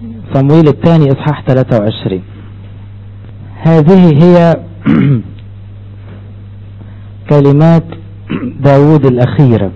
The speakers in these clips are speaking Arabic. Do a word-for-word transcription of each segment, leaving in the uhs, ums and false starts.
صمويل الثاني اصحاح ثلاثة وعشرين. هذه هي كلمات داود الأخيرة،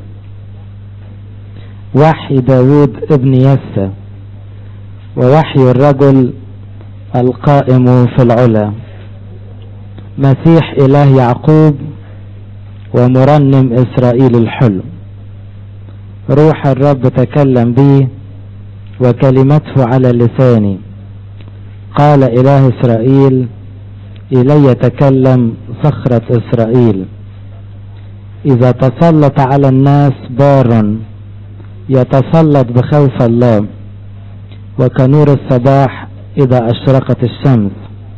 وحي داود ابن يسى، ووحي الرجل القائم في العلا، مسيح إله يعقوب ومرنم إسرائيل الحلو. روح الرب تكلم بي وكلمته على لساني، قال إله إسرائيل إلي تكلم صخرة إسرائيل. إذا تسلط على الناس بار يتسلط بخوف الله، وكنور الصباح إذا أشرقت الشمس،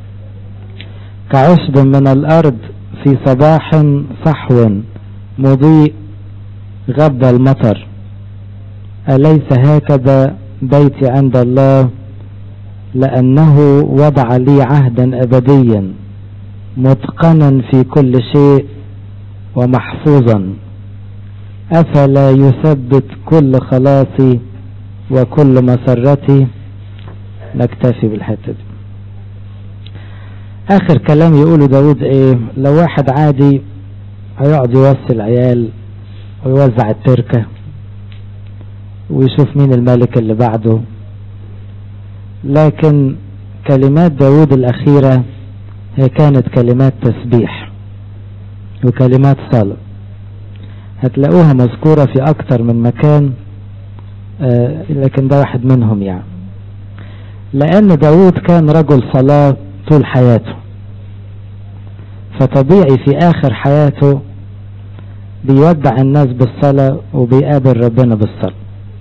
كعشب من الأرض في صباح صحو مضيء غب المطر. أليس هكذا بيتي عند الله؟ لأنه وضع لي عهدا أبديا متقنا في كل شيء ومحفوظا. أفلا يثبت كل خلاصي وكل مسرتي. نكتفي بالحتة دي. آخر كلام يقوله داود ايه؟ لو واحد عادي هيقعد يوصي العيال ويوزع التركة ويشوف مين الملك اللي بعده، لكن كلمات داود الأخيرة هي كانت كلمات تسبيح وكلمات صلاة. هتلاقوها مذكورة في أكتر من مكان، آه لكن ده واحد منهم يعني. لأن داود كان رجل صلاة طول حياته، فطبيعي في آخر حياته بيودع الناس بالصلاة وبيقابل ربنا بالصلاة.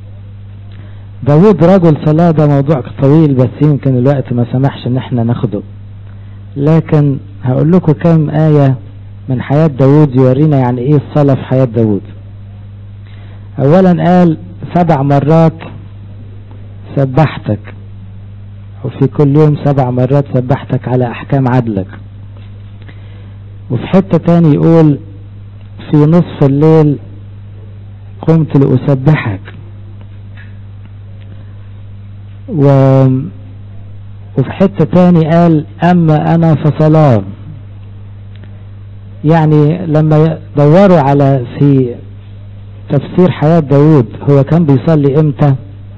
داود رجل صلاة ده موضوع طويل، بس يمكن الوقت ما سمحش ان احنا ناخده، لكن هقول لكم كم آية من حياة داود يورينا يعني ايه الصلاة في حياة داود. اولا قال سبع مرات سبحتك، وفي كل يوم سبع مرات سبحتك على احكام عدلك. وفي حتة تاني يقول في نصف الليل قمت لأسبحك. و... وفي حتة تاني قال أما أنا فصلاة. يعني لما دوروا على في تفسير حياة داود هو كان بيصلي امتى،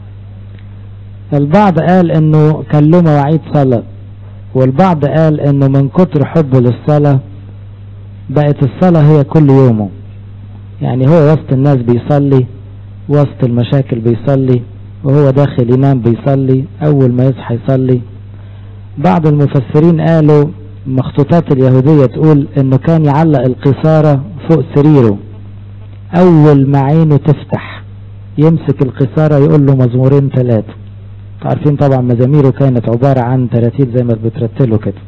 البعض قال انه كان له مواعيد صلاة، والبعض قال انه من كتر حبه للصلاة بقت الصلاة هي كل يومه. يعني هو وسط الناس بيصلي، وسط المشاكل بيصلي، وهو داخل ينام بيصلي، اول ما يصحى يصلي. بعض المفسرين قالوا مخطوطات اليهودية تقول انه كان يعلق القصارة فوق سريره، اول ما عينه تفتح يمسك القصارة يقول له مزمورين ثلاثة. عارفين طبعا مزاميره كانت عبارة عن تراتيل زي ما بترتله كده.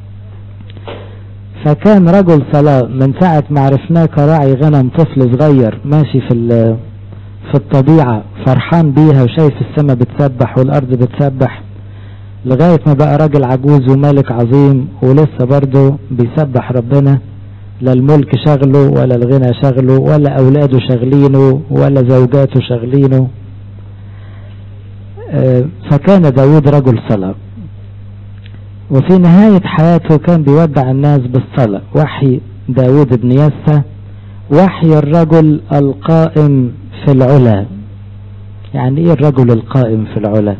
فكان رجل صلاة من ساعة ما عرفناه كراعي غنم، طفل صغير ماشي في في الطبيعة فرحان بيها وشايف السماء بتسبح والأرض بتسبح، لغاية ما بقى راجل عجوز وملك عظيم ولسه برضه بيسبح ربنا. لا الملك شغله ولا الغنى شغله ولا أولاده شغلينه ولا زوجاته شغلينه. فكان داود رجل صلاة، وفي نهاية حياته كان بيودع الناس بالصلاة. وحي داود بن يسى، وحي الرجل القائم في العلا. يعني ايه الرجل القائم في العلا؟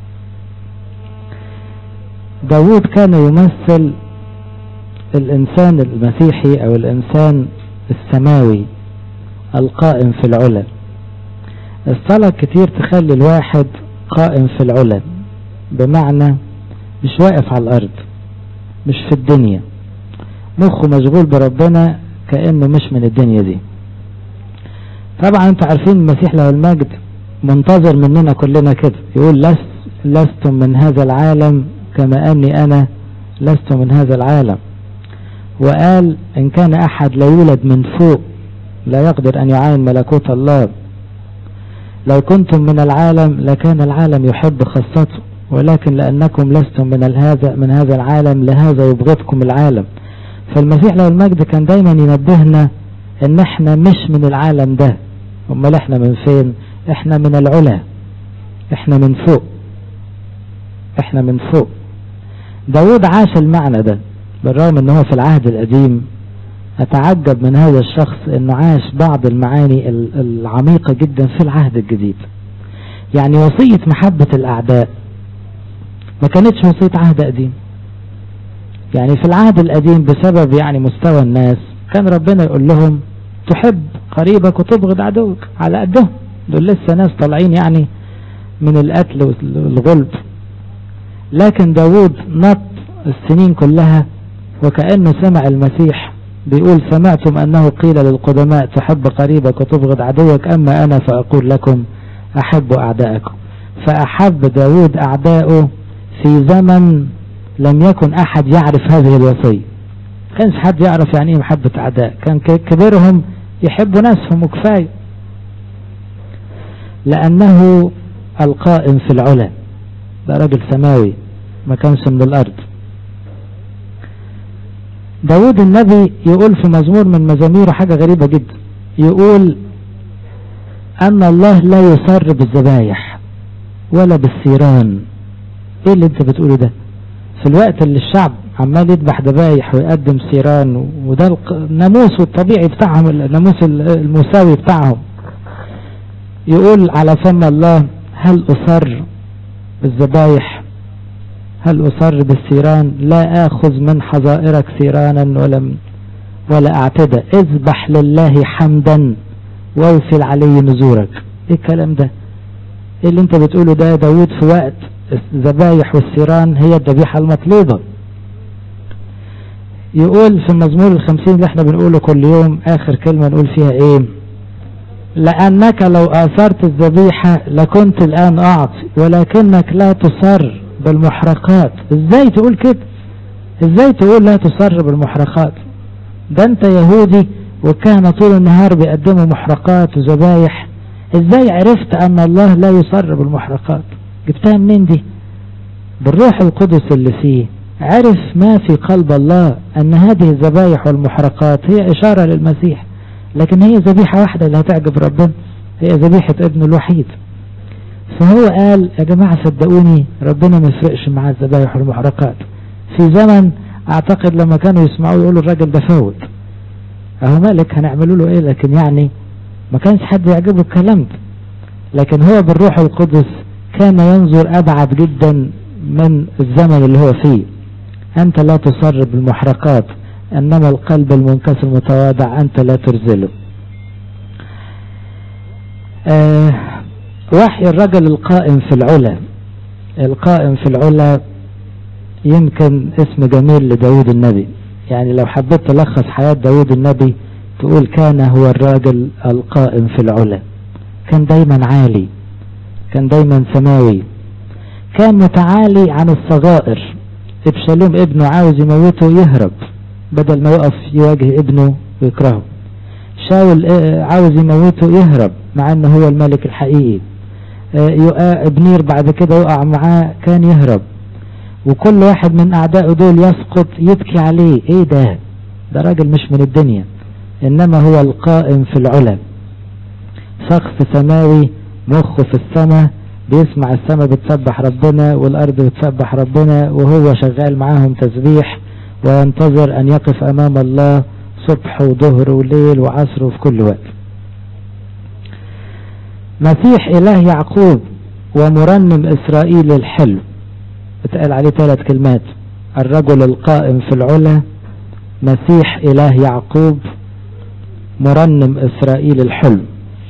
داود كان يمثل الإنسان المسيحي أو الإنسان السماوي القائم في العلا. الصلاة كتير تخلي الواحد قائم في العلا، بمعنى مش واقف على الأرض، مش في الدنيا، مخه مشغول بربنا كأنه مش من الدنيا دي. طبعا انتوا عارفين المسيح له المجد منتظر مننا كلنا كده، يقول لست لستم من هذا العالم كما أني أنا لست من هذا العالم. وقال إن كان أحد لا يولد من فوق لا يقدر أن يعاين ملكوت الله. لو كنتم من العالم لكان العالم يحب خاصته، ولكن لأنكم لستم من هذا من هذا العالم لهذا يبغضكم العالم. فالمسيح له المجد كان دايما ينبهنا ان احنا مش من العالم ده. امال احنا من فين؟ احنا من العلا، احنا من فوق. احنا من فوق. داود عاش المعنى ده بالرغم انه هو في العهد القديم. اتعجب من هذا الشخص انه عاش بعض المعاني العميقة جدا في العهد الجديد. يعني وصية محبة الاعداء ما كانتش وصية عهد قديم. يعني في العهد القديم بسبب يعني مستوى الناس كان ربنا يقول لهم تحب قريبك وتبغض عدوك على قدهم. دول لسه ناس طالعين يعني من القتل والغلب. لكن داود نط السنين كلها وكأنه سمع المسيح بيقول سمعتم أنه قيل للقدماء تحب قريبك وتبغض عدوك، أما أنا فأقول لكم أحب أعدائكم. فأحب داود أعدائه في زمن لم يكن أحد يعرف هذه الوصية. كانش حد يعرف يعني ايه محبة أعداء، كان كبيرهم يحبوا ناسهم وكفاية، لأنه القائم في العلا. ده راجل سماوي ما كانش من الأرض. داود النبي يقول في مزمور من مزاميره حاجة غريبة جدا، يقول أن الله لا يصر بالذبايح ولا بالثيران. ايه اللي انت بتقوله ده في الوقت اللي الشعب عمال يذبح ذبايح ويقدم ثيران، وده الناموس الطبيعي بتاعهم، الناموس المساوي بتاعهم. يقول على فم الله هل أصر بالذبايح هل أصر بالثيران؟ لا آخذ من حظائرك ثيرانا ولا ولا أعتدى، اذبح لله حمدا واوفل عليه نذورك. ايه الكلام ده؟ ايه اللي انت بتقوله ده يا داود في وقت الذبايح والثيران هي الذبيحة المطلوبة؟ يقول في المزمور الخمسين اللي احنا بنقوله كل يوم آخر كلمة نقول فيها ايه؟ لأنك لو آثرت الذبيحة لكنت الآن أعطي، ولكنك لا تصر بالمحرقات. ازاي تقول كده؟ ازاي تقول لا تصر بالمحرقات؟ ده انت يهودي وكان طول النهار بيقدموا محرقات وذبايح. ازاي عرفت ان الله لا يصر بالمحرقات؟ جبتها منين دي؟ بالروح القدس اللي فيه عرف ما في قلب الله، ان هذه الذبايح والمحرقات هي اشارة للمسيح، لكن هي ذبيحة واحدة اللي هتعجب ربنا، هي ذبيحة ابنه الوحيد. فهو قال يا جماعة صدقوني ربنا ما يفرقش مع الذبايح والمحرقات. في زمن اعتقد لما كانوا يسمعوا يقولوا الراجل ده فوت، اهو مالك هنعملوا له ايه؟ لكن يعني ما كانش حد يعجبه الكلام ده. لكن هو بالروح القدس كان ينظر ابعد جدا من الزمن اللي هو فيه. انت لا تصر بالمحرقات، انما القلب المنكسر المتواضع انت لا ترزله. آه وحي الرجل القائم في العلا. القائم في العلا يمكن اسم جميل لداود النبي. يعني لو حبيت تلخص حياة داود النبي تقول كان هو الراجل القائم في العلا. كان دايما عالي، كان دايما سماوي، كان متعالي عن الصغائر. ابشالوم ابنه عاوز يموته يهرب بدل ما يقف يواجه ابنه ويكرهه. شاول عاوز يموته يهرب مع انه هو الملك الحقيقي. ابنير بعد كده يقع معاه كان يهرب، وكل واحد من اعدائه دول يسقط يبكي عليه. ايه ده؟ ده راجل مش من الدنيا، انما هو القائم في العلا. شخص سماوي مخه في السماء، بيسمع السماء بتسبح ربنا والارض بتسبح ربنا، وهو شغال معاهم تسبيح وينتظر ان يقف امام الله صبح وظهر وليل وعصر وفي كل وقت. مسيح اله يعقوب ومرنم اسرائيل الحلو. اتقال عليه ثلاث كلمات: الرجل القائم في العلا، مسيح اله يعقوب، مرنم اسرائيل الحلو.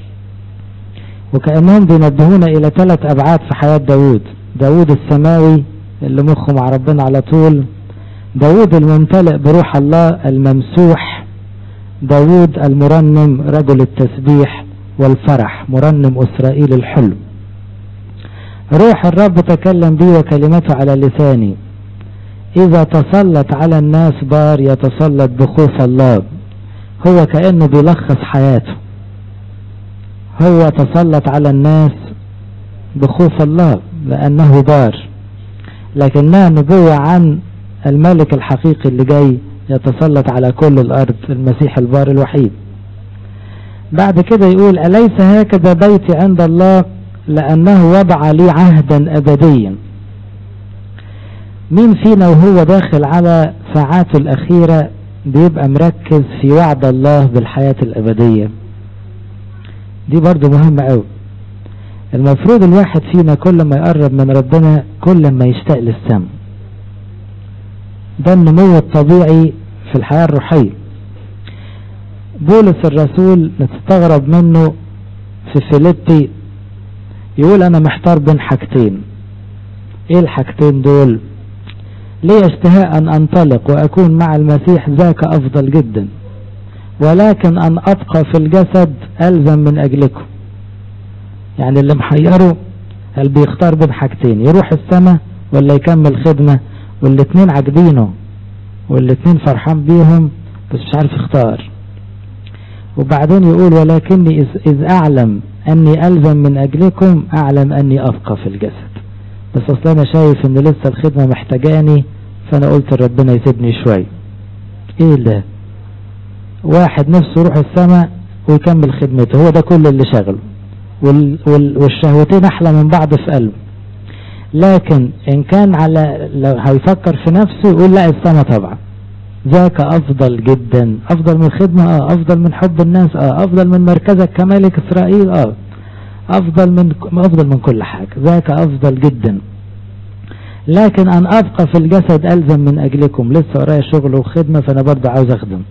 وكأنهم بينبهونا الى ثلاث ابعاد في حياة داود. داود السماوي اللي مخه مع ربنا على طول، داود الممتلئ بروح الله الممسوح، داود المرنم رجل التسبيح والفرح، مرنم اسرائيل الحلو. روح الرب تكلم بي وكلمته على لساني، اذا تسلط على الناس بار يتسلط بخوف الله. هو كأنه بيلخص حياته، هو تسلط على الناس بخوف الله لأنه بار، لكنها نبوة عن الملك الحقيقي اللي جاي يتسلط على كل الأرض، المسيح البار الوحيد. بعد كده يقول: أليس هكذا بيتي عند الله، لأنه وضع لي عهدا أبديا. مين فينا وهو داخل على ساعاته الأخيرة بيبقى مركز في وعد الله بالحياة الأبدية؟ دي برضو مهمة قوي. المفروض الواحد فينا كل ما يقرب من ربنا كل ما يشتاق للسماء. ده النمو الطبيعي في الحياة الروحية. بولس الرسول نستغرب منه في فيليبي يقول أنا محتار بين حاجتين. ايه الحاجتين دول؟ لي اشتهاء أن أنطلق وأكون مع المسيح ذاك أفضل جدا، ولكن أن أبقى في الجسد ألزم من أجلكم. يعني اللي محيره قال بيختار بين حاجتين، يروح السماء ولا يكمل خدمة، والاتنين عاجبينه والاتنين فرحان بيهم بس مش عارف يختار. وبعدين يقول ولكني إذ أعلم أني ألزم من أجلكم أعلم أني أبقى في الجسد، بس أصلا أنا شايف أن لسه الخدمة محتاجاني، فأنا قلت ربنا يسيبني شوي. إيه ده؟ واحد نفسه يروح السماء ويكمل خدمته، هو ده كل اللي شغله، وال وال والشهوتين أحلى من بعض في قلبه. لكن إن كان على لو هيفكر في نفسه يقول لا السماء طبعا ذاك أفضل جدا، أفضل من الخدمة اه، أفضل من حب الناس اه، أفضل من مركزك كملك إسرائيل اه، أفضل من أفضل من كل حاجة، ذاك أفضل جدا. لكن أن أبقى في الجسد ألزم من أجلكم، لسه ورايا شغل وخدمة فأنا برضه عاوز أخدم.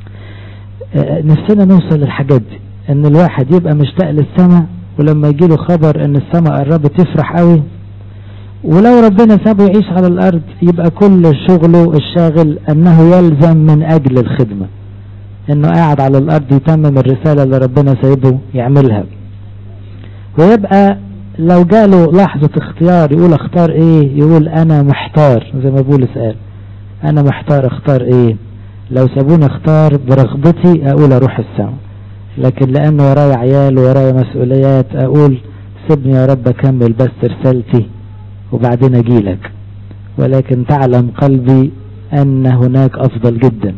اه نفسنا نوصل للحاجات دي، إن الواحد يبقى مشتاق للسماء، ولما يجيله خبر إن السماء قربت يفرح قوي. ولو ربنا سابه يعيش على الأرض يبقى كل شغله الشاغل أنه يلزم من أجل الخدمة، إنه قاعد على الأرض يتمم الرسالة اللي ربنا سايبه يعملها. ويبقى لو جاله لحظة اختيار يقول اختار ايه، يقول انا محتار، زي ما بولس قال انا محتار اختار ايه. لو سابوني اختار برغبتي اقول اروح السماء، لكن لانه ورايا عيال ورايا مسؤوليات اقول سيبني يا رب اكمل بس رسالتي وبعدين اجيلك. ولكن تعلم قلبي ان هناك افضل جدا.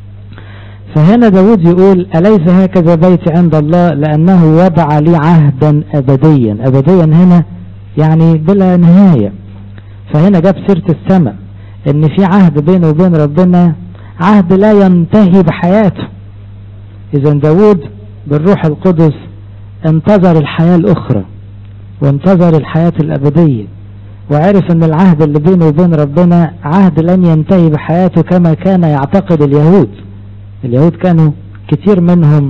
فهنا داود يقول أليس هكذا بيتي عند الله، لأنه وضع لي عهدا أبديا. أبديا هنا يعني بلا نهاية. فهنا جاب سيرة السماء، ان في عهد بينه وبين ربنا، عهد لا ينتهي بحياته. إذا داود بالروح القدس انتظر الحياة الأخرى وانتظر الحياة الأبدية، وعرف ان العهد اللي بينه وبين ربنا عهد لن ينتهي بحياته كما كان يعتقد اليهود. اليهود كانوا كتير منهم،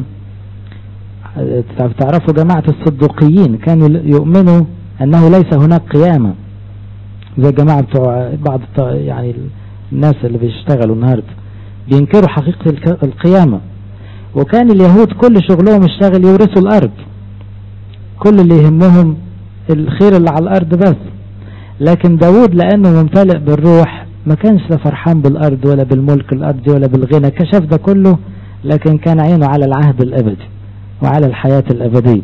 تعرفوا جماعة الصدوقيين، كانوا يؤمنوا أنه ليس هناك قيامة، زي جماعة بتوع بعض يعني الناس اللي بيشتغلوا النهاردة بينكروا حقيقة القيامة. وكان اليهود كل شغلهم يشتغل يورثوا الأرض، كل اللي يهمهم الخير اللي على الأرض بس. لكن داود لأنه ممتلئ بالروح ما كانش لا فرحان بالأرض ولا بالملك الأرضي ولا بالغنى، كشف ده كله، لكن كان عينه على العهد الأبدي وعلى الحياة الأبدية.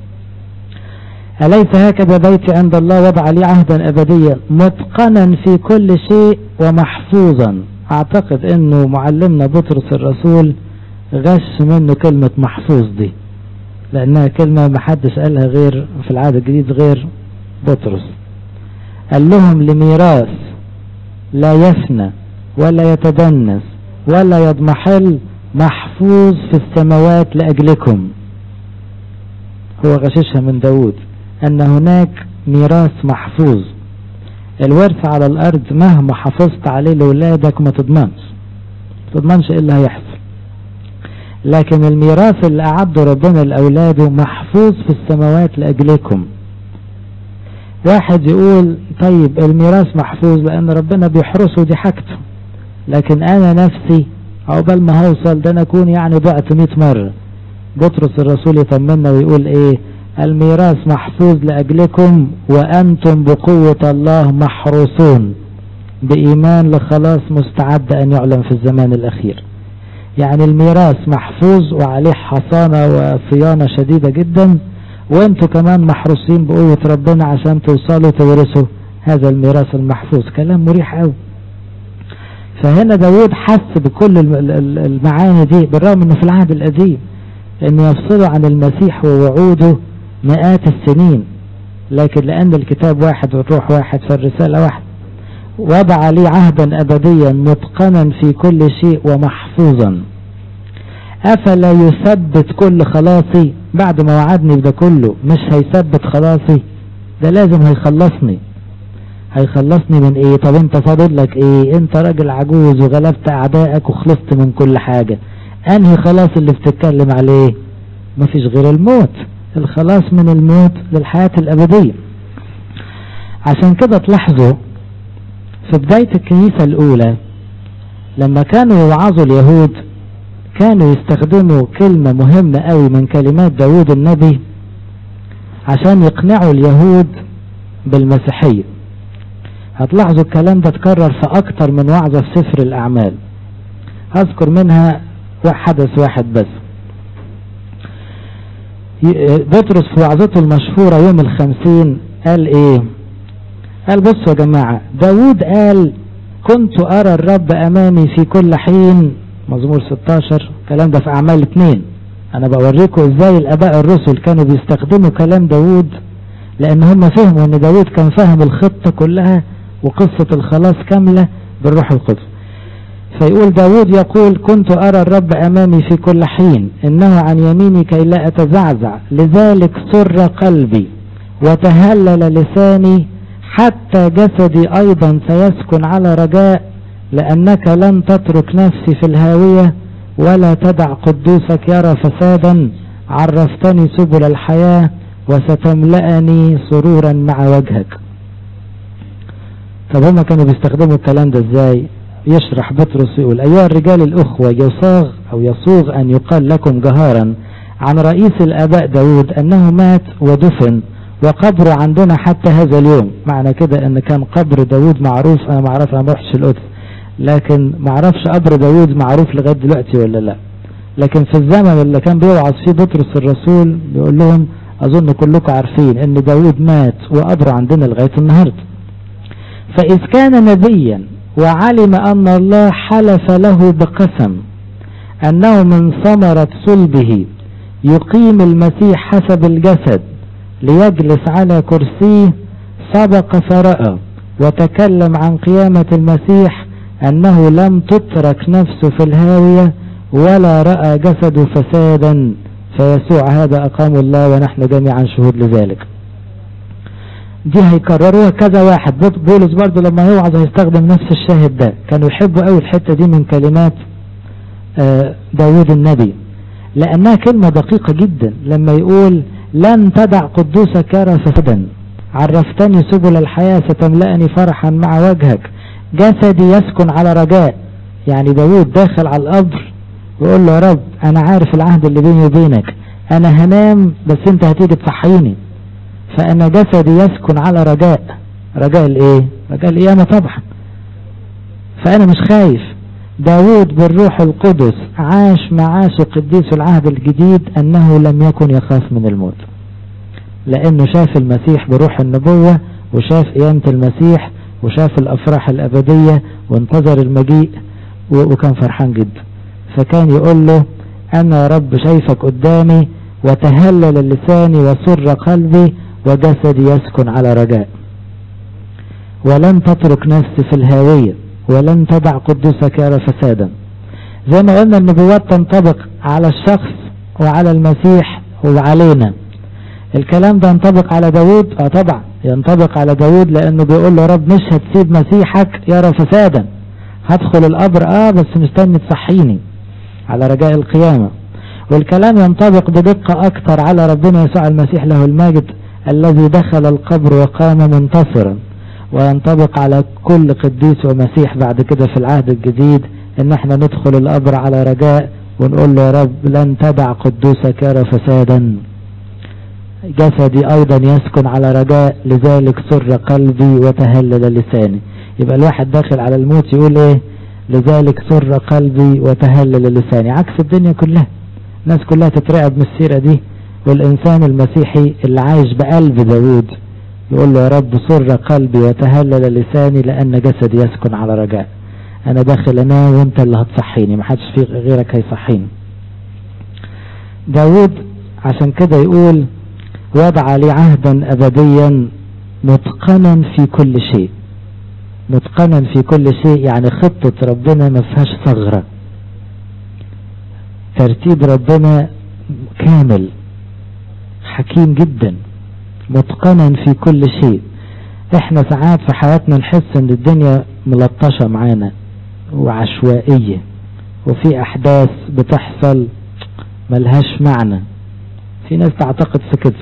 أليس هكذا بيتي عند الله وضع لي عهدا أبديا متقنا في كل شيء ومحفوظا. أعتقد أنه معلمنا بطرس الرسول غش منه كلمة محفوظ دي، لأنها كلمة محدش قالها غير في العهد الجديد غير بطرس. قال لهم لميراث لا يفنى ولا يتدنس ولا يضمحل محفوظ في السماوات لأجلكم. هو غششها من داود أن هناك ميراث محفوظ. الورث على الأرض مهما حافظت عليه لولادك ما تضمنش تضمنش إيه اللي هيحصل، لكن الميراث اللي أعده ربنا لأولاده محفوظ في السماوات لأجلكم. واحد يقول طيب الميراث محفوظ لأن ربنا بيحرسه دي حاجته، لكن أنا نفسي عقبال ما هوصل ده أنا أكون يعني ضعت مئة مرة. بطرس الرسول يطمنا ويقول إيه؟ الميراث محفوظ لأجلكم وأنتم بقوة الله محروسون بإيمان لخلاص مستعد أن يعلم في الزمان الأخير. يعني الميراث محفوظ وعليه حصانة وصيانة شديدة جدا، وانتوا كمان محروسين بقوة ربنا عشان توصلوا تورثوا هذا الميراث المحفوظ. كلام مريح قوي. فهنا داود حس بكل المعاني دي، بالرغم انه في العهد القديم انه يفصله عن المسيح ووعوده مئات السنين، لكن لان الكتاب واحد والروح واحد فالرسالة واحد. وضع لي عهدا أبديا متقنا في كل شيء ومحفوظا. أفلا يثبت كل خلاصي؟ بعد ما وعدني بده كله مش هيثبت خلاصي؟ ده لازم هيخلصني. هيخلصني من ايه؟ طب انت فاضل لك ايه؟ انت راجل عجوز وغلبت اعدائك وخلصت من كل حاجة. انهي خلاص اللي بتتكلم عليه؟ مفيش غير الموت. الخلاص من الموت للحياة الابدية. عشان كده تلاحظوا في بداية الكنيسة الاولى لما كانوا يوعظوا اليهود كانوا يستخدموا كلمة مهمة قوي من كلمات داود النبي عشان يقنعوا اليهود بالمسيحية. هتلاحظوا الكلام ده اتكرر في اكتر من وعظة في سفر الاعمال. هذكر منها حدث واحد بس. بطرس في وعظته المشهورة يوم الخمسين قال ايه؟ قال بصوا يا جماعة، داود قال كنت ارى الرب امامي في كل حين، مزمور ستاشر. كلام ده في اعمال اتنين. انا بوريكم ازاي الاباء الرسل كانوا بيستخدموا كلام داود، لان هم فهموا ان داود كان فاهم الخطة كلها وقصة الخلاص كاملة بالروح القدس. فيقول داود يقول كنت أرى الرب أمامي في كل حين، إنه عن يميني كي لا أتزعزع، لذلك سر قلبي وتهلل لساني، حتى جسدي أيضا سيسكن على رجاء، لأنك لن تترك نفسي في الهاوية ولا تدع قدوسك يرى فسادا. عرفتني سبل الحياة وستملأني سرورا مع وجهك. طب هما كانوا بيستخدموا الكلام ده ازاي؟ يشرح بطرس يقول ايها الرجال الاخوة، يصاغ او يصوغ ان يقال لكم جهارا عن رئيس الاباء داود انه مات ودفن وقبره عندنا حتى هذا اليوم. معنى كده ان كان قبر داود معروف. انا ما اعرف، انا ما رحتش القدس، لكن ما اعرفش قبر داود معروف لغاية دلوقتي ولا لا. لكن في الزمن اللي كان بيوعظ فيه بطرس الرسول بيقول لهم اظن كلكم عارفين ان داود مات وقبره عندنا لغاية النهاردة. فإذ كان نبيا وعلم أن الله حلف له بقسم أنه من ثمرة صلبه يقيم المسيح حسب الجسد ليجلس على كرسيه، سبق فرأى وتكلم عن قيامة المسيح أنه لم تترك نفسه في الهاوية ولا رأى جسده فسادا، فيسوع هذا أقام الله ونحن جميعا شهود لذلك. دي هيكرروها كذا واحد. بولس برضو لما يوعظ هيستخدم نفس الشاهد ده. كانوا يحبوا قوي الحتة دي من كلمات داود النبي، لأنها كلمة دقيقة جدا. لما يقول لن تدع قدوسك يرى فسادا، عرفتني سبل الحياة ستملأني فرحا مع وجهك، جسدي يسكن على رجاء. يعني داود داخل على القبر ويقول له يا رب أنا عارف العهد اللي بيني وبينك، أنا هنام بس أنت هتيجي تصحيني، فأنا جسدي يسكن على رجاء. رجاء الايه؟ رجاء القيامة طبعا. فأنا مش خايف. داود بالروح القدس عاش معاش قديس العهد الجديد أنه لم يكن يخاف من الموت، لأنه شاف المسيح بروح النبوة وشاف قيامة المسيح وشاف الأفراح الأبدية وانتظر المجيء وكان فرحان جدا. فكان يقول له أنا يا رب شايفك قدامي وتهلل لساني وسر قلبي وجسدي يسكن على رجاء، ولن تترك نفسي في الهاوية ولن تدع قدوسك يرى فسادا. زي ما قلنا النبوات تنطبق على الشخص وعلى المسيح وعلينا. الكلام ده ينطبق على داود. اه طبعا ينطبق على داود، لانه بيقول له رب مش هتسيب مسيحك يرى فسادا، هدخل القبر اه بس مستني تصحيني، على رجاء القيامة. والكلام ينطبق بدقة اكتر على ربنا يسوع المسيح له المجد الذي دخل القبر وقام منتصرا. وينطبق على كل قديس ومسيح بعد كده في العهد الجديد ان احنا ندخل القبر على رجاء ونقول له يا رب لن تدع قدوسك يرى فسادا، جسدي ايضا يسكن على رجاء، لذلك سر قلبي وتهلل لساني. يبقى الواحد داخل على الموت يقول ايه؟ لذلك سر قلبي وتهلل لساني. عكس الدنيا كلها، الناس كلها تترعب من السيرة دي، والإنسان المسيحي اللي عايش بقلب داود يقول له يا رب سر قلبي وتهلل لساني لأن جسدي يسكن على رجاء. أنا داخل أنام وأنت اللي هتصحيني، محدش في غيرك هيصحيني. داود عشان كده يقول وضع لي عهدا أبديا متقنا في كل شيء. متقنا في كل شيء، يعني خطة ربنا ما فيهاش ثغرة، ترتيب ربنا كامل، حكيم جدا، متقنا في كل شيء. احنا ساعات في حياتنا نحس ان الدنيا ملطشة معانا وعشوائية، وفي احداث بتحصل ملهاش معنى، في ناس تعتقد في كده.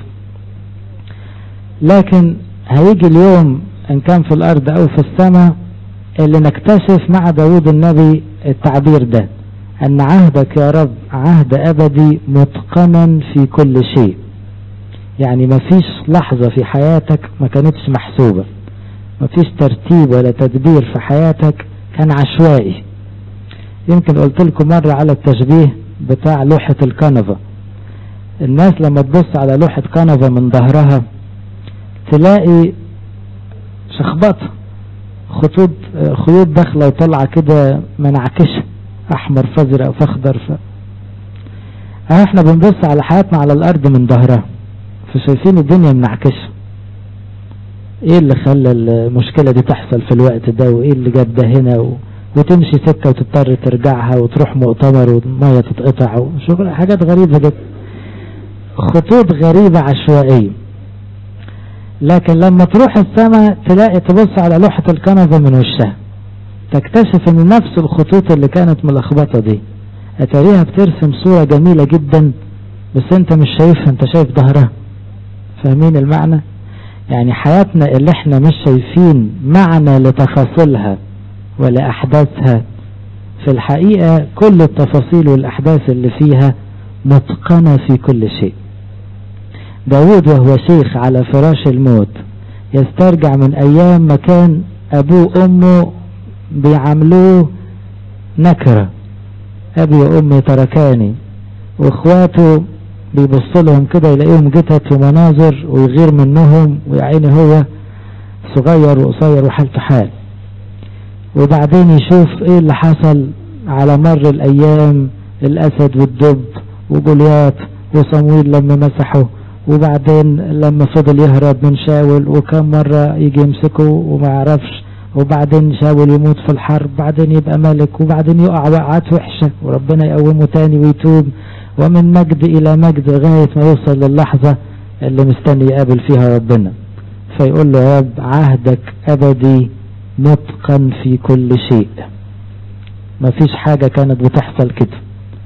لكن هيجي اليوم ان كان في الارض او في السماء اللي نكتشف مع داود النبي التعبير ده، ان عهدك يا رب عهد ابدي متقنا في كل شيء. يعني ما فيش لحظة في حياتك ما كانتش محسوبة، ما فيش ترتيب ولا تدبير في حياتك كان عشوائي. يمكن قلت لكم مرة على التشبيه بتاع لوحة الكنفة. الناس لما تبص على لوحة كنفة من ظهرها تلاقي شخبطة، خطوط خيوط داخلة وطلعة كده منعكشة، احمر فازرق فاخضر. ف... احنا بنبص على حياتنا على الارض من ظهرها فشايفين الدنيا منعكشة. ايه اللي خلى المشكلة دي تحصل في الوقت ده، وايه اللي جاب ده هنا، و... وتمشي سكة وتضطر ترجعها، وتروح مؤتمر والمية تتقطع، وشغل حاجات غريبة جدا، خطوط غريبة عشوائية. لكن لما تروح السماء تلاقي تبص على لوحة الكنفة من وشها تكتشف ان نفس الخطوط اللي كانت ملخبطة دي اتاريها بترسم صورة جميلة جدا، بس انت مش شايفها، انت شايف ظهرها. فاهمين المعنى؟ يعني حياتنا اللي احنا مش شايفين معنى لتفاصيلها ولا احداثها، في الحقيقة كل التفاصيل والاحداث اللي فيها متقنة في كل شيء. داود وهو شيخ على فراش الموت يسترجع من ايام ما كان ابوه وامه بيعاملوه نكرة، ابي وامي تركاني، واخواته بيبص لهم كده يلاقيهم جتت ومناظر ويغير منهم، ويعيني هو صغير وقصير وحالته حال. وبعدين يشوف ايه اللي حصل على مر الايام، الاسد والدب وجوليات وصمويل لما مسحه، وبعدين لما فضل يهرب من شاول وكم مرة يجي يمسكه وما يعرفش، وبعدين شاول يموت في الحرب، بعدين يبقى ملك، وبعدين يقع وقعات وحشة وربنا يقومه تاني ويتوب، ومن مجد الى مجد لغاية ما يوصل للحظة اللي مستني يقابل فيها ربنا. فيقول له يا رب عهدك ابدي متقن في كل شيء. مفيش حاجة كانت بتحصل كده،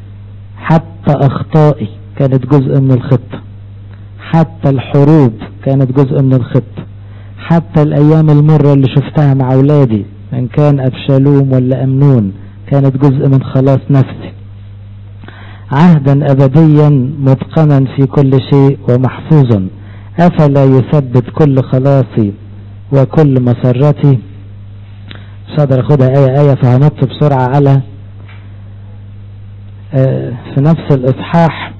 حتى اخطائي كانت جزء من الخطة، حتى الحروب كانت جزء من الخطة، حتى الايام المرة اللي شفتها مع اولادي ان كان ابشالوم ولا امنون كانت جزء من خلاص نفسي. عهدا ابديا متقنا في كل شيء ومحفوظا، افلا يثبت كل خلاصي وكل مسرتي. مش هقدر اخدها ايه ايه فهنط بسرعة على آه في نفس الاصحاح،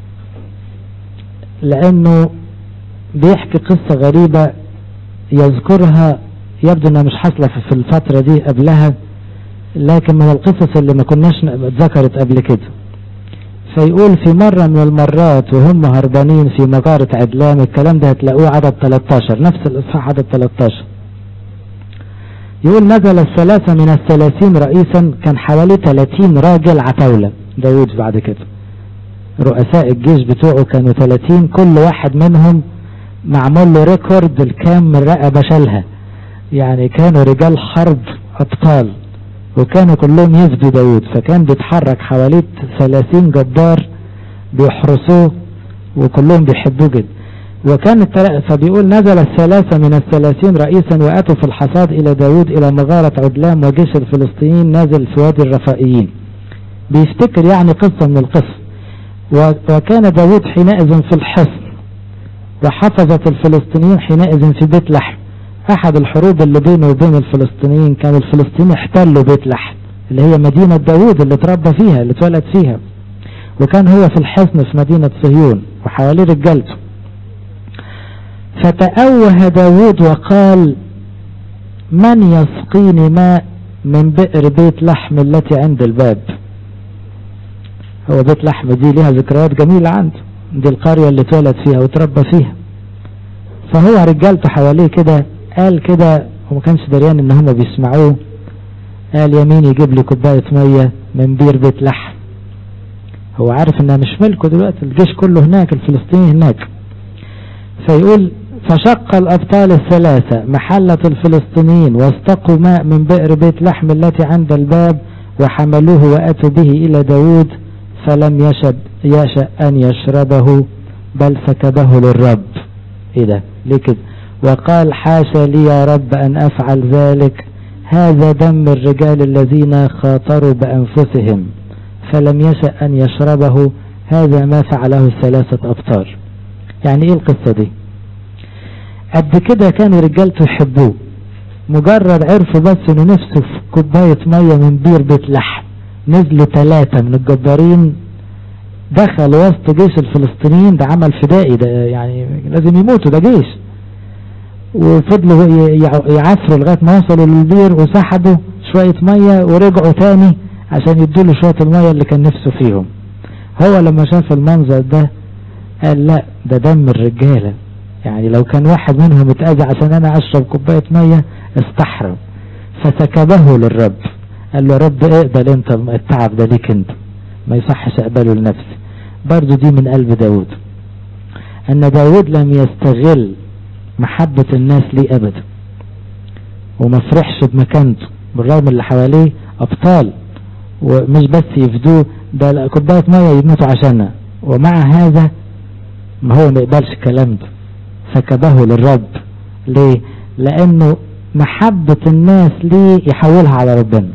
لانه بيحكي قصة غريبة يذكرها، يبدو انها مش حاصلة في الفترة دي قبلها، لكن من القصص اللي ما كناش اتذكرت قبل كده. فيقول في مرة من المرات وهم هربانين في مغارة عدلان، الكلام ده هتلاقوه عدد ثلاثة عشر، نفس الإصحاح عدد ثلاثة عشر. يقول نزل الثلاثة من الثلاثين رئيسا، كان حوالي ثلاثين راجل عتاولة. داود بعد كده رؤساء الجيش بتوعه كانوا ثلاثين، كل واحد منهم معمول له ريكورد الكام رقبة شالها، يعني كانوا رجال حرب أبطال، وكانوا كلهم يفدوا داود. فكان بيتحرك حوالي ثلاثين جبار بيحرسوه وكلهم بيحبوه جدا. وكان فبيقول نزل الثلاثة من الثلاثين رئيسا واتوا في الحصاد الى داود الى مغارة عدلام وجيش الفلسطينيين نازل في وادي الرفائيين. بيفتكر يعني قصة من القصة. وكان داود حينئذ في الحصن، وحفظت الفلسطينيين حينئذ في بيت لحم. احد الحروب اللي بينه وبين الفلسطينيين كان الفلسطينيين احتلوا بيت لحم اللي هي مدينة داود اللي اتربى فيها اللي اتولد فيها، وكان هو في الحصن في مدينة صهيون وحواليه رجالته. فتأوه داود وقال من يسقيني ماء من بئر بيت لحم التي عند الباب. هو بيت لحم دي لها ذكريات جميلة عنده، دي القرية اللي اتولد فيها وتربى فيها. فهو رجالته حواليه كده، قال كده وما كانش دريان ان هم بيسمعوه، قال يمين يجيب لي كوباية مية من بير بيت لحم. هو عارف انها مش ملكه دلوقتي، الجيش كله هناك، الفلسطيني هناك. فيقول فشق الأبطال الثلاثة محلة الفلسطينيين واستقوا ماء من بئر بيت لحم التي عند الباب وحملوه وأتوا به إلى داود، فلم يشد يشأ أن يشربه بل سكبه للرب. إيه ده؟ ليه كده؟ وقال حاشا لي يا رب أن أفعل ذلك، هذا دم الرجال الذين خاطروا بأنفسهم، فلم يشأ أن يشربه، هذا ما فعله الثلاثة أبطال. يعني إيه القصة دي؟ قد كده كانوا رجالته يحبوه، مجرد عرفوا بس انه نفسه في كوباية مية من بير بيت لحم، نزلوا ثلاثة من الجبارين دخل وسط جيش الفلسطينيين، ده عمل فدائي، ده يعني لازم يموتوا، ده جيش، وفضلوا يعفروا لغاية ما وصلوا للبير وسحبوا شوية مية ورجعوا تاني عشان يدوله شوية المية اللي كان نفسه فيهم. هو لما شاف المنظر ده قال لا، ده دم الرجالة، يعني لو كان واحد منهم اتأذى عشان انا اشرب كوباية مية استحرم، فسكبه للرب. قال له رب اقبل انت التعب ده ليك انت، ما يصحش اقبله لنفسي. برضو دي من قلب داود، ان داود لم يستغل محبة الناس ليه ابدا، وما فرحش بمكانته بالرغم اللي حواليه ابطال ومش بس يفدوه، ده كوباية مية يموتوا عشانها، ومع هذا ما هو ما يقبلش الكلام ده، سكبه للرب. ليه؟ لانه محبة الناس ليه يحولها على ربنا،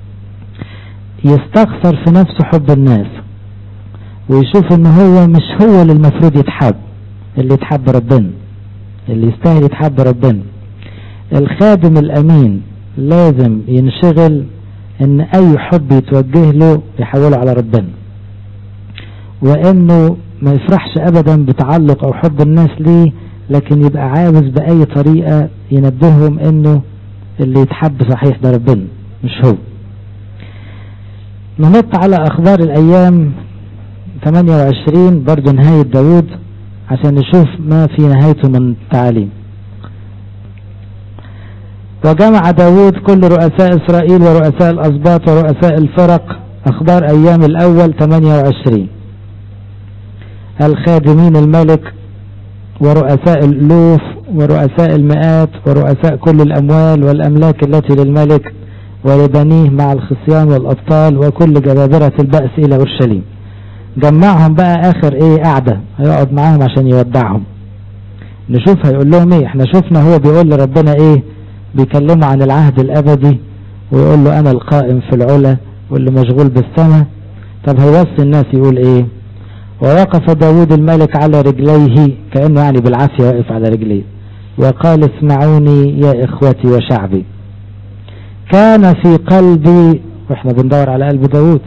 يستخسر في نفسه حب الناس ويشوف ان هو مش هو اللي المفروض يتحب، اللي يتحب ربنا، اللي يستاهل يتحب ربنا. الخادم الامين لازم ينشغل ان اي حب يتوجه له يحوله على ربنا، وانه ما يفرحش ابدا بتعلق او حب الناس ليه، لكن يبقى عاوز باي طريقة ينبههم انه اللي يتحب صحيح ده ربنا مش هو. ننط على اخبار الايام ثمانية وعشرين، برضو نهاية داود عشان نشوف ما في نهايته من التعاليم. وجمع داود كل رؤساء اسرائيل ورؤساء الاسباط ورؤساء الفرق. اخبار ايام الاول ثمانية وعشرين، الخادمين الملك ورؤساء الالوف ورؤساء المئات ورؤساء كل الاموال والاملاك التي للملك ولبنيه مع الخصيان والابطال وكل جبابرة البأس الى اورشليم. جمعهم بقى اخر ايه قعدة، هيقعد معاهم عشان يودعهم. نشوف هيقول لهم ايه. احنا شفنا هو بيقول لربنا ايه، بيكلمه عن العهد الابدي ويقول له انا القائم في العلا واللي مشغول بالسماء. طب هيوصي الناس يقول ايه؟ ووقف داود الملك على رجليه، كأنه يعني بالعافية واقف على رجليه، وقال اسمعوني يا اخوتي وشعبي، كان في قلبي، واحنا بندور على قلب داود،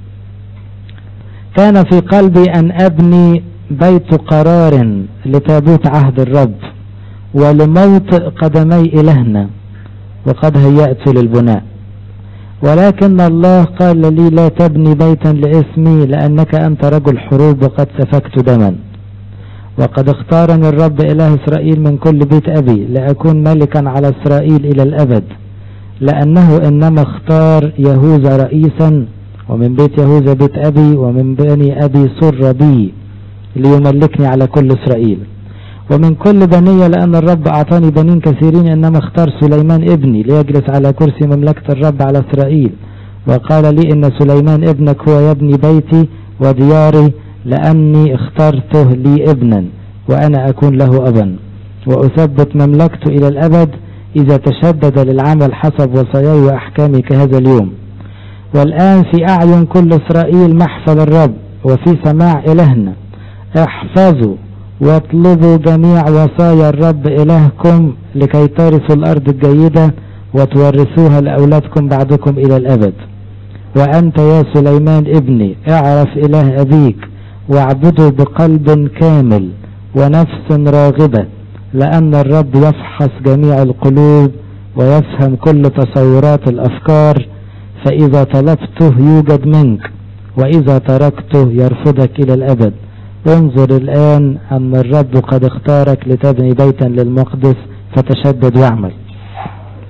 كان في قلبي ان ابني بيت قرار لتابوت عهد الرب ولموطئ قدمي الهنا، وقد هيأت للبناء، ولكن الله قال لي لا تبني بيتا لاسمي لأنك أنت رجل حروب وقد سفكت دما، وقد اختارني الرب إله إسرائيل من كل بيت أبي لأكون ملكا على إسرائيل إلى الأبد، لأنه إنما اختار يهوذا رئيسا ومن بيت يهوذا بيت أبي ومن بني أبي سر بي ليملكني على كل إسرائيل، ومن كل بنية لأن الرب أعطاني بنين كثيرين، إنما اختار سليمان ابني ليجلس على كرسي مملكة الرب على إسرائيل، وقال لي إن سليمان ابنك هو يبني بيتي ودياري لأني اخترته لي ابنا وأنا أكون له أبا، وأثبت مملكته إلى الأبد إذا تشدد للعمل حسب وصاياي وأحكامي كهذا اليوم. والآن في أعين كل إسرائيل محفل الرب وفي سماع إلهنا، احفظوا واطلبوا جميع وصايا الرب إلهكم لكي ترثوا الأرض الجيدة وتورثوها لأولادكم بعدكم إلى الأبد. وأنت يا سليمان ابني اعرف إله أبيك واعبده بقلب كامل ونفس راغبة، لأن الرب يفحص جميع القلوب ويفهم كل تصورات الأفكار، فإذا طلبته يوجد منك وإذا تركته يرفضك إلى الأبد. انظر الآن أن الرب قد اختارك لتبني بيتا للمقدس فتشدد واعمل.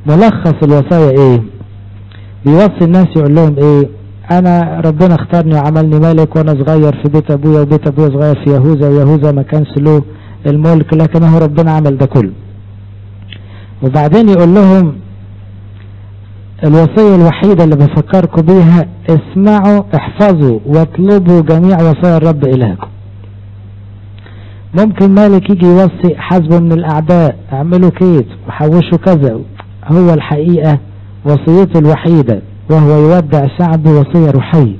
ملخص الوصايا ايه؟ بيوصي الناس يقول لهم ايه؟ انا ربنا اختارني وعملني ملك وانا صغير في بيت ابويا، وبيت ابويا صغير في يهوذا، ويهوذا ما كانش له الملك، لكن هو ربنا عمل ده كله. وبعدين يقول لهم الوصية الوحيدة اللي بفكركم بيها: اسمعوا احفظوا واطلبوا جميع وصايا الرب إلهكم. ممكن مالك يجي يوصي: حاسبوا من الأعداء، اعملوا كيد، وحوشوا كذا. هو الحقيقة وصيته الوحيدة وهو يودع شعبه وصية روحية،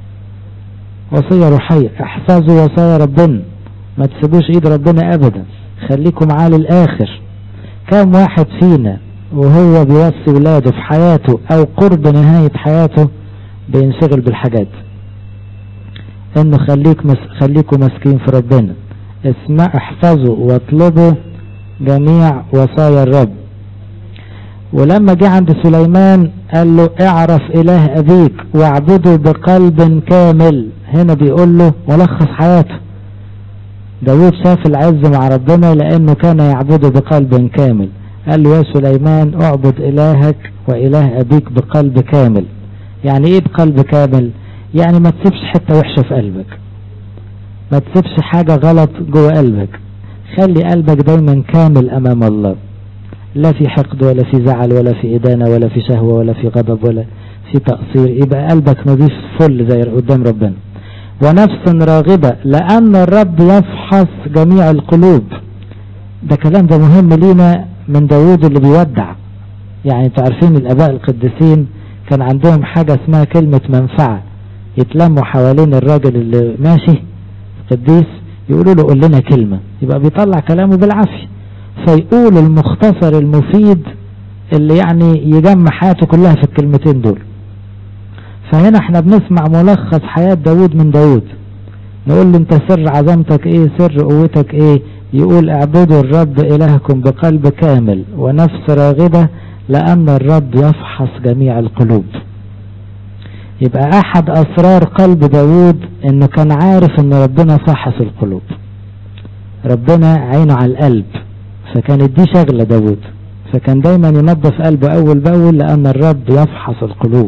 وصية روحية: احفظوا وصايا ربنا، ما تسيبوش ايد ربنا ابدا، خليكم معاه للآخر. كم واحد فينا وهو بيوصي ولاده في حياته او قرب نهاية حياته بينشغل بالحاجات؟ انه خليك مس... خليكم مسكين في ربنا، اسمع احفظوا واطلبوا جميع وصايا الرب. ولما جه عند سليمان قال له: اعرف اله ابيك واعبده بقلب كامل. هنا بيقول له ملخص حياته. داود شاف العز مع ربنا لانه كان يعبده بقلب كامل. قال له: يا سليمان اعبد الهك واله ابيك بقلب كامل. يعني ايه بقلب كامل؟ يعني ما تسيبش حتة وحشة في قلبك، ما تسيبش حاجة غلط جوه قلبك، خلي قلبك دايما كامل امام الله، لا في حقد ولا في زعل ولا في إدانة ولا في شهوة ولا في غضب ولا في تقصير. يبقى قلبك نظيف فل زي قدام ربنا. ونفس راغبة لأن الرب يفحص جميع القلوب. ده كلام ده مهم لينا من داود اللي بيودع. يعني تعرفين الآباء القديسين كان عندهم حاجة اسمها كلمة منفعة، يتلموا حوالين الراجل اللي ماشي قديس يقولوا له: قول لنا كلمة. يبقى بيطلع كلامه بالعافية، فيقول المختصر المفيد اللي يعني يجمع حياته كلها في الكلمتين دول. فهنا احنا بنسمع ملخص حياة داود من داود. نقول له: انت سر عظمتك ايه؟ سر قوتك ايه؟ يقول: اعبدوا الرب الهكم بقلب كامل ونفس راغبة لان الرب يفحص جميع القلوب. يبقى احد اسرار قلب داود انه كان عارف ان ربنا فحص القلوب، ربنا عينه على القلب، فكانت دي شغلة داود، فكان دايما ينظف قلبه اول باول لان الرب يفحص القلوب.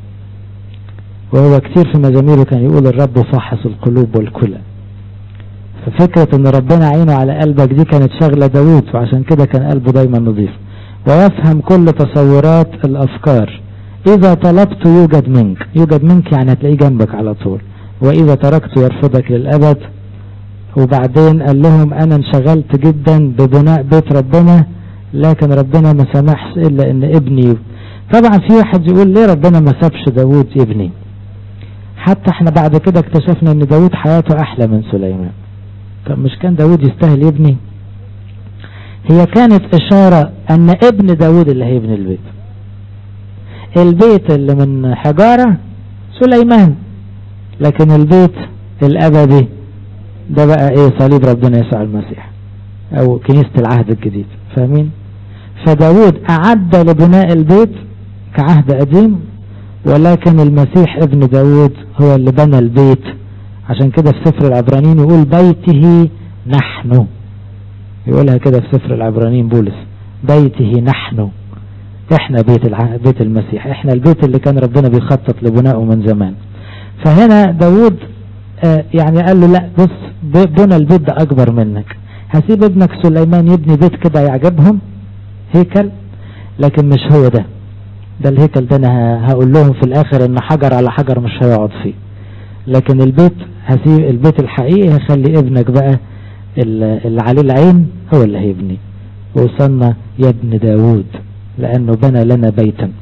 وهو كتير في مزاميره كان يقول: الرب فحص القلوب والكلى. ففكرة ان ربنا عينه على قلبك دي كانت شغلة داود، وعشان كده كان قلبه دايما نظيف. ويفهم كل تصورات الافكار، اذا طلبت يوجد منك. يوجد منك يعني هتلاقيه جنبك على طول. واذا تركت يرفضك للابد. وبعدين قال لهم: انا انشغلت جدا ببناء بيت ربنا، لكن ربنا ما سمحش الا ان ابني. طبعا في واحد يقول: ليه ربنا ما سابش داود يبني؟ حتى احنا بعد كده اكتشفنا ان داود حياته احلى من سليمان. طب مش كان داود يستاهل يبني؟ هي كانت اشارة ان ابن داود اللي هيبني البيت. البيت اللي من حجارة سليمان، لكن البيت الابدي ده بقى ايه؟ صليب ربنا يسوع المسيح او كنيسة العهد الجديد. فاهمين؟ فداود اعد لبناء البيت كعهد قديم، ولكن المسيح ابن داود هو اللي بنى البيت. عشان كده في سفر العبرانيين يقول: بيته نحن. يقولها كده في سفر العبرانيين بولس: بيته نحن. احنا بيت الع... بيت المسيح، احنا البيت اللي كان ربنا بيخطط لبنائه من زمان. فهنا داود آه يعني قال له: لا بص، بنى البيت ده اكبر منك، هسيب ابنك سليمان يبني بيت كده يعجبهم، هيكل، لكن مش هو ده. ده الهيكل ده انا هقول لهم في الاخر ان حجر على حجر مش هيقعد فيه، لكن البيت هسيب البيت الحقيقي، هخلي ابنك بقى اللي عليه العين هو اللي هيبني. وصلنا يا ابن داود لانه بنى لنا بيتا.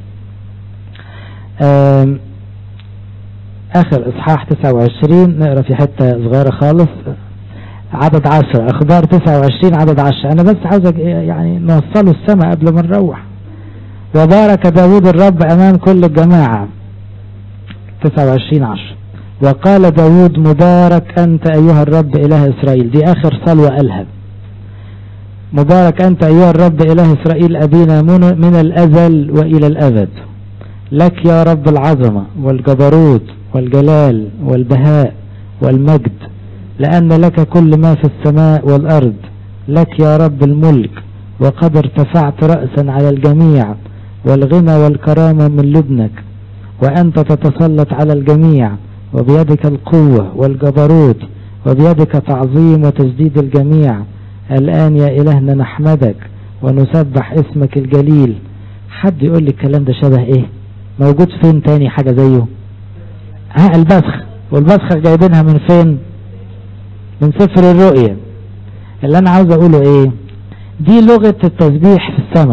اخر اصحاح تسعة وعشرين نقرأ في حتة صغيرة خالص، عدد عشر، اخبار تسعة وعشرين عدد عشر. انا بس عاوز يعني نوصله السماء قبل ما نروح. وبارك داود الرب امام كل الجماعة. تسعة وعشرين عشر. وقال داود: مبارك انت ايها الرب اله اسرائيل. دي اخر صلوة قالها. مبارك انت ايها الرب اله اسرائيل ابينا من الازل والى الابد. لك يا رب العظمة والجبروت والجلال والبهاء والمجد، لان لك كل ما في السماء والارض. لك يا رب الملك، وقد ارتفعت رأسا على الجميع، والغنى والكرامة من لبنك، وأنت تتسلط على الجميع، وبيدك القوة والجبروت، وبيدك تعظيم وتجديد الجميع. الآن يا إلهنا نحمدك ونسبح اسمك الجليل. حد يقول لي الكلام ده شبه ايه؟ موجود فين تاني حاجة زيه؟ ها البسخ. والبسخ جايبينها من فين؟ من سفر الرؤيا. اللي انا عاوز اقوله ايه؟ دي لغة التسبيح في السماء.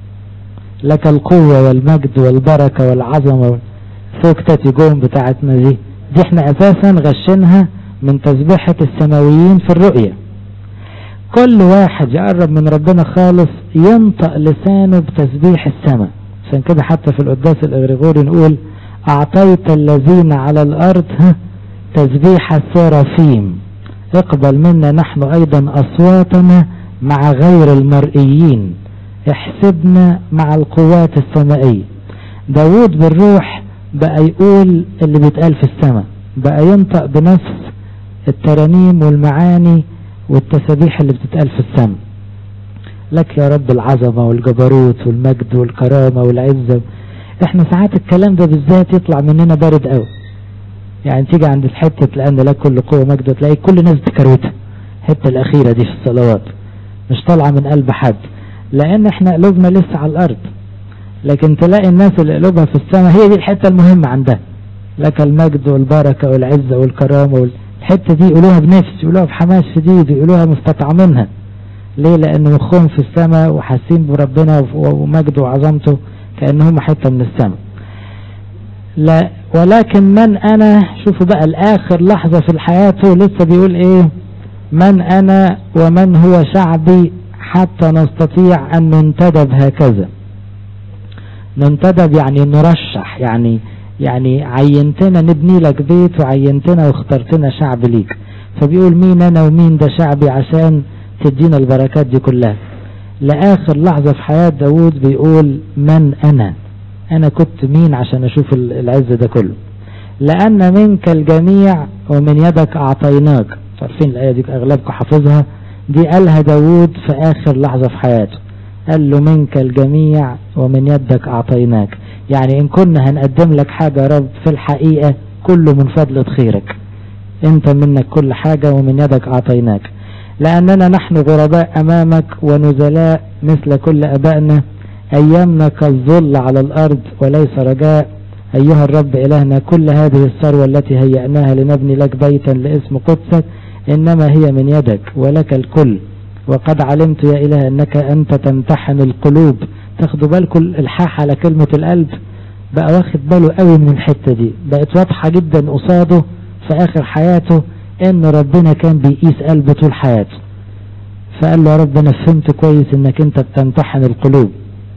لك القوة والمجد والبركة والعظمة فوق جوم بتاعتنا دي دي احنا اساسا غشنها من تسبيحة السماويين في الرؤيا. كل واحد يقرب من ربنا خالص ينطق لسانه بتسبيح السماء. عشان كده حتى في القداس الإغريغوري نقول أعطيت الذين على الأرض تسبيح السرافيم، اقبل منا نحن أيضا أصواتنا مع غير المرئيين، احسبنا مع القوات السمائية. داود بالروح بقى يقول اللي بيتقال في السماء، بقى ينطق بنفس الترانيم والمعاني والتسبيح اللي بتتقال في السماء. لك يا رب العظمة والجبروت والمجد والكرامة والعزة. احنا ساعات الكلام ده بالذات يطلع مننا بارد قوي، يعني تيجي عند الحتة لأن لك كل قوة مجد تلاقي كل الناس بتكروتها. الحتة الأخيرة دي في الصلوات مش طالعة من قلب حد، لأن احنا قلوبنا لسه على الأرض. لكن تلاقي الناس اللي قلوبها في السماء هي دي الحتة المهمة عندها. لك المجد والبركة والعزة والكرامة وال... الحتة دي يقولوها بنفس، يقولوها بحماس شديد، يقولوها مستطعمينها. ليه؟ لأن مخهم في السماء وحاسين بربنا ومجده وعظمته كأنهم حتة من السماء. لا ولكن من أنا، شوفوا بقى الآخر لحظة في حياته لسه بيقول إيه؟ من أنا ومن هو شعبي حتى نستطيع أن ننتدب هكذا. ننتدب يعني نرشح، يعني يعني عينتنا نبني لك بيت وعينتنا واخترتنا شعب ليك. فبيقول مين أنا ومين ده شعبي عشان تدينا البركات دي كلها. لآخر لحظة في حياة داود بيقول من أنا، أنا كنت مين عشان أشوف العز ده كله. لأن منك الجميع ومن يدك أعطيناك. عارفين الآية دي أغلبكم حافظها، دي قالها داود في آخر لحظة في حياته. قال له منك الجميع ومن يدك أعطيناك، يعني إن كنا هنقدم لك حاجة يا رب في الحقيقة كله من فضلة خيرك، أنت منك كل حاجة ومن يدك أعطيناك. لأننا نحن غرباء أمامك ونزلاء مثل كل أبائنا، أيامنا كالظل على الأرض وليس رجاء. أيها الرب إلهنا كل هذه الثروة التي هيأناها لنبني لك بيتا لاسم قدسك إنما هي من يدك ولك الكل. وقد علمت يا إله أنك أنت تمتحن القلوب. تاخدوا بالكم الحاح على كلمة القلب، بقى واخد باله قوي من الحتة دي، بقت واضحة جدا قصاده في آخر حياته ان ربنا كان بيقيس قلبه طول حياته. فقال له يا رب انا فهمت كويس انك انت بتمتحن القلوب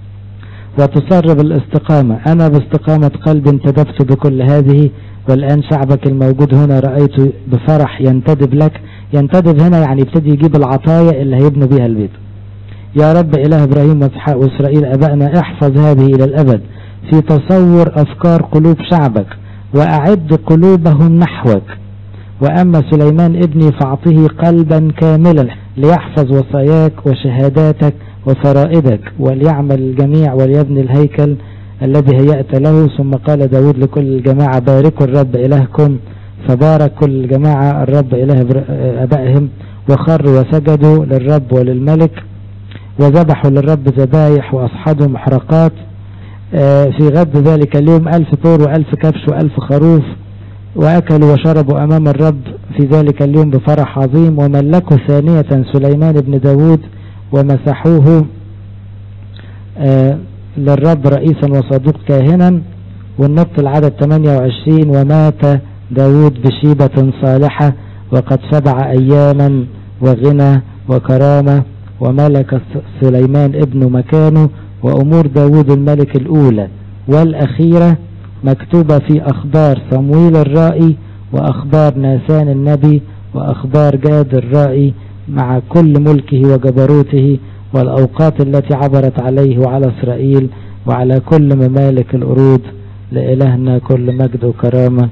وتسرب الاستقامة. انا باستقامة قلب انتدبت بكل هذه، والان شعبك الموجود هنا رأيته بفرح ينتدب لك. ينتدب هنا يعني يبتدي يجيب العطايا اللي هيبنوا بيها البيت. يا رب اله ابراهيم واسحاق واسرائيل ابائنا احفظ هذه الى الابد في تصور افكار قلوب شعبك واعد قلوبهم نحوك. وأما سليمان ابني فاعطه قلبا كاملا ليحفظ وصاياك وشهاداتك وفرائدك، وليعمل الجميع وليبني الهيكل الذي هيأت له. ثم قال داود لكل الجماعة باركوا الرب إلهكم، فبارك كل الجماعة الرب إله أبائهم، وخروا وسجدوا للرب وللملك، وذبحوا للرب ذبايح وأصحابهم محرقات. في غد ذلك اليوم ألف طور وألف كبش وألف خروف، وأكلوا وشربوا أمام الرب في ذلك اليوم بفرح عظيم. وملكوا ثانية سليمان بن داود ومسحوه آه للرب رئيسا وصدوق كاهنا. والنط العدد ثمانية وعشرين ومات داود بشيبة صالحة وقد سبع أياما وغنى وكرامة. وملك سليمان ابن مكانه. وأمور داود الملك الأولى والأخيرة مكتوبة في أخبار صمويل الرائي وأخبار ناسان النبي وأخبار جاد الرائي مع كل ملكه وجبروته والأوقات التي عبرت عليه وعلى إسرائيل وعلى كل ممالك الأرود. لإلهنا كل مجد وكرامة